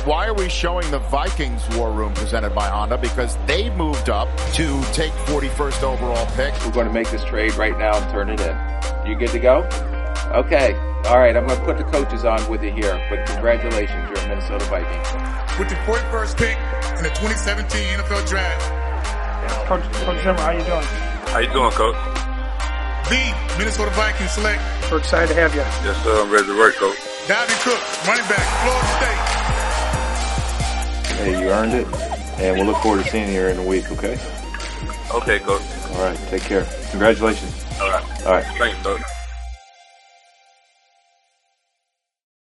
why are we showing the Vikings War Room presented by Honda? Because they moved up to take 41st overall pick. We're going to make this trade right now and turn it in. You good to go? Okay. All right. I'm going to put the coaches on with you here, but congratulations. You're a Minnesota Viking. With the 41st pick in the 2017 NFL Draft. Coach Zimmer, how you doing? How you doing, Coach? The Minnesota Vikings select. We're excited to have you. Yes, sir. I'm ready to work, Coach. Dalvin Cook, running back, Florida State. Hey, you earned it, and we'll look forward to seeing you here in a week, okay? Okay, Coach. All right, take care. Congratulations. All right. All right. Thanks, Coach.